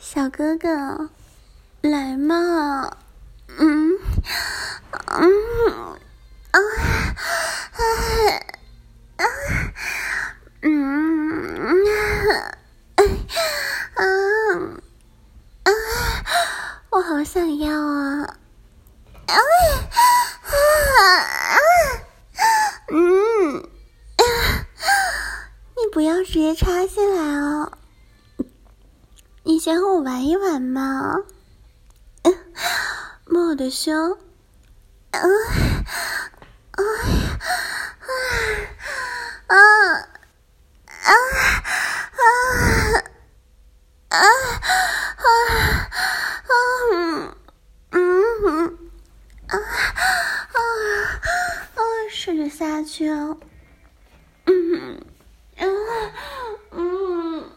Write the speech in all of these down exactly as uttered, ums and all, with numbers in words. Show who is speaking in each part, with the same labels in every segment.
Speaker 1: 小哥哥，来嘛，嗯嗯啊啊啊嗯啊啊，我好想要啊啊啊嗯啊，你不要直接插进来哦，你先和我玩一玩嘛，摸我的胸，啊啊啊啊啊啊啊啊嗯嗯啊啊啊，顺着下去哦，嗯嗯嗯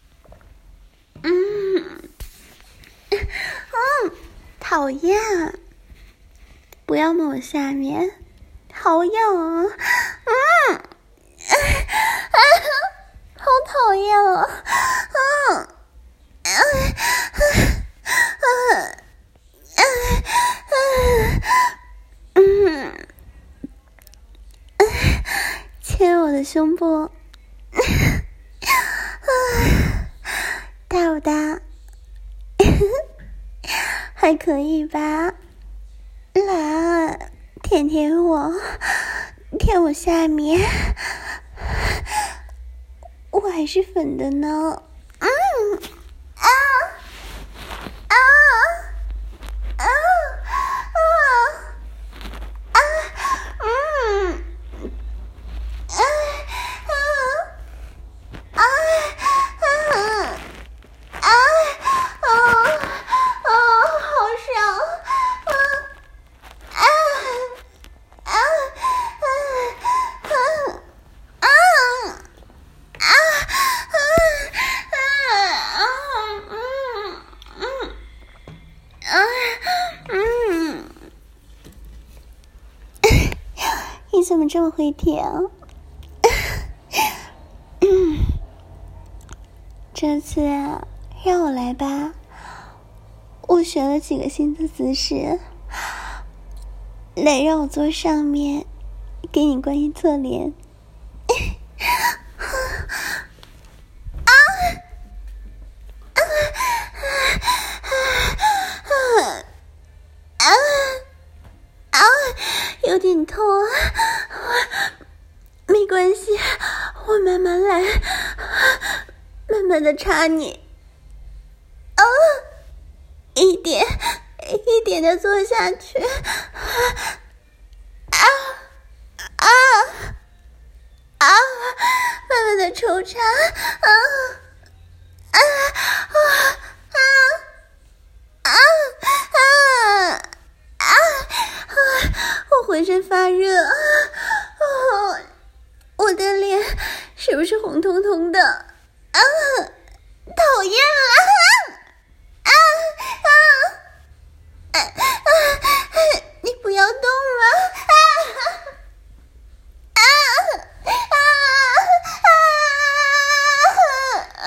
Speaker 1: 嗯嗯，讨厌，不要摸我下面，好痒啊，嗯啊啊，好讨厌啊，嗯啊啊啊啊嗯啊，牵我的胸部，大不大？还可以吧，来舔舔我，舔我下面，我还是粉的呢，嗯啊啊啊啊啊嗯啊啊啊啊啊啊啊，好爽！啊啊啊啊啊啊啊嗯嗯啊嗯，你怎么这么会舔啊？嗯，这次让我来吧。我学了几个新的姿势，来让我坐上面，给你观音侧脸。啊啊啊啊！有点痛啊，没关系，我慢慢来，慢慢的插你。啊！一点一点的做下去，啊啊啊！慢慢的抽插，啊啊啊啊啊啊啊！我浑身发热，哦，我的脸是不是红彤彤的？啊，讨厌了！啊啊啊啊！你不要动了！啊啊啊啊啊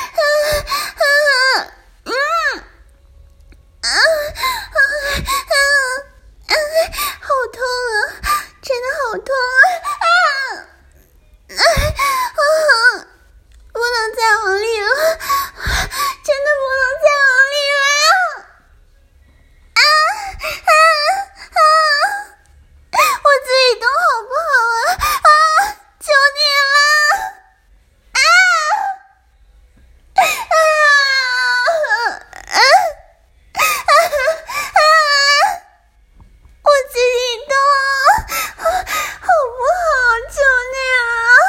Speaker 1: 啊！嗯啊啊啊啊！好痛啊！真的好痛啊！啊啊！不能再往里了，真的不能再往里了！啊啊啊！我自己动好不好啊？啊！求你了！啊啊啊啊啊！我自己动，好不好？求你了！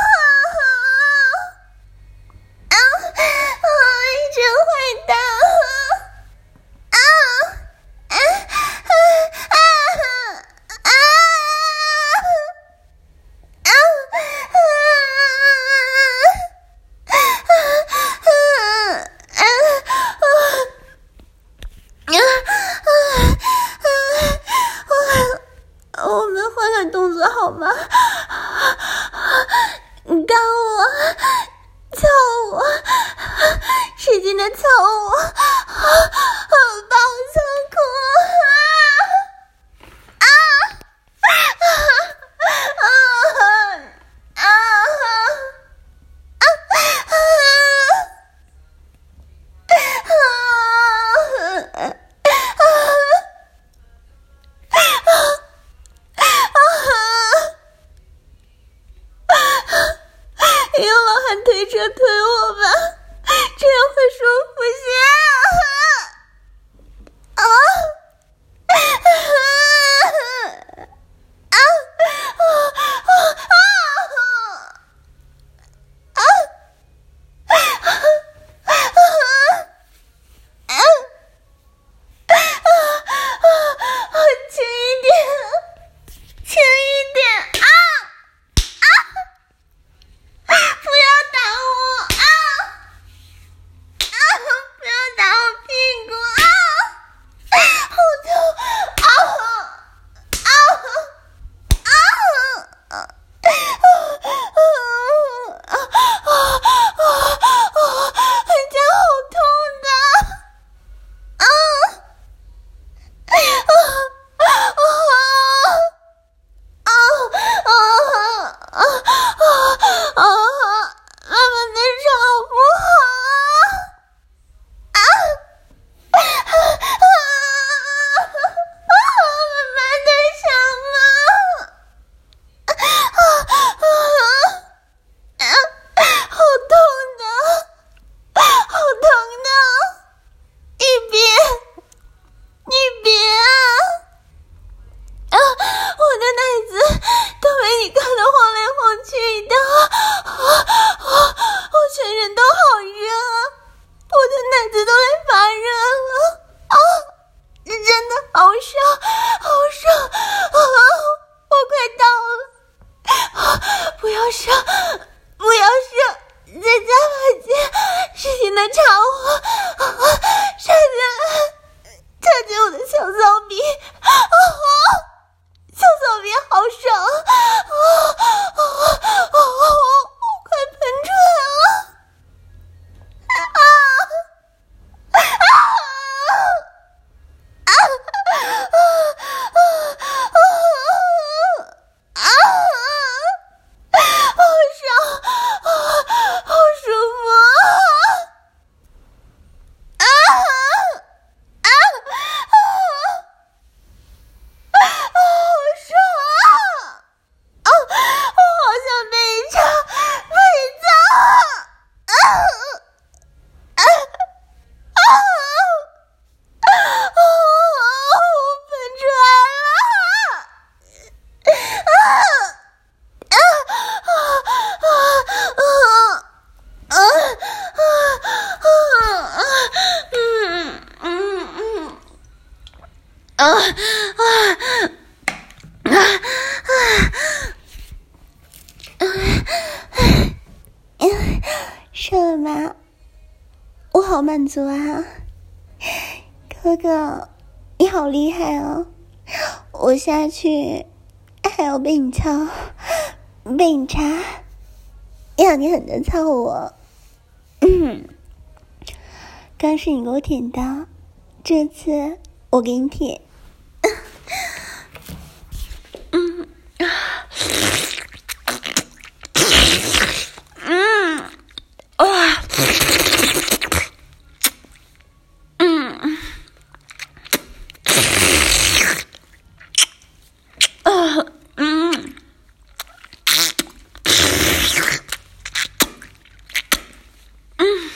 Speaker 1: 啊啊！你真坏蛋！啊啊啊啊啊啊啊！我们换换动作好吗？你干我，操我，使劲的操我！ 好痛苦啊！啊啊啊啊啊啊！用老汉推车推我吧，这样会舒服些啊！啊啊啊啊啊啊！轻一点，轻一点啊！不要打我啊！啊！不要打我屁股啊！好痛啊！啊啊啊！啊啊啊！这好痛的啊！啊啊啊啊啊啊！妈妈的手好不好啊？啊啊啊！妈妈的手吗？啊啊啊！好痛的，好疼的！你别，你别啊！啊，我的奶子都被你搞得晃来晃去的，啊啊！我全身都好热，我的奶子都来发热了啊！真的好爽，好爽啊！我快到了，啊！不要射，不要射，在家房间，使劲的插我，啊！插进，插进我的小骚逼，啊！小骚逼好爽，啊啊啊！我快喷出来了，啊啊啊啊啊啊！好爽，好舒服啊！啊啊啊！好爽啊！啊，我好想被插被操啊！啊啊啊！我喷出来了！啊啊啊啊啊啊啊！嗯嗯嗯啊啊啊啊！射了吗？我好满足啊！哥哥，你好厉害哦！我下去还要被你操，被你插，要你狠的操我。嗯，刚是你给我舔的，这次我给你舔。嗯嗯啊嗯啊嗯嗯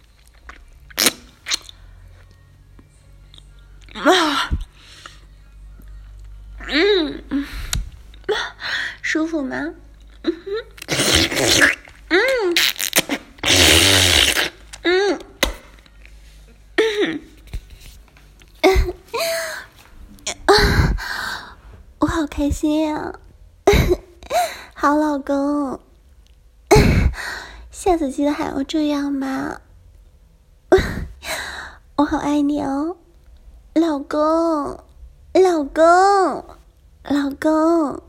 Speaker 1: 啊嗯嗯，舒服吗？嗯哼，嗯嗯嗯，我好开心呀！好老公，下次记得还要这样吗？我好爱你哦，老公，老公，老公，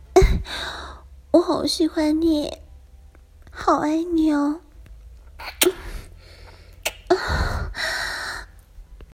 Speaker 1: 我好喜欢你，好爱你哦。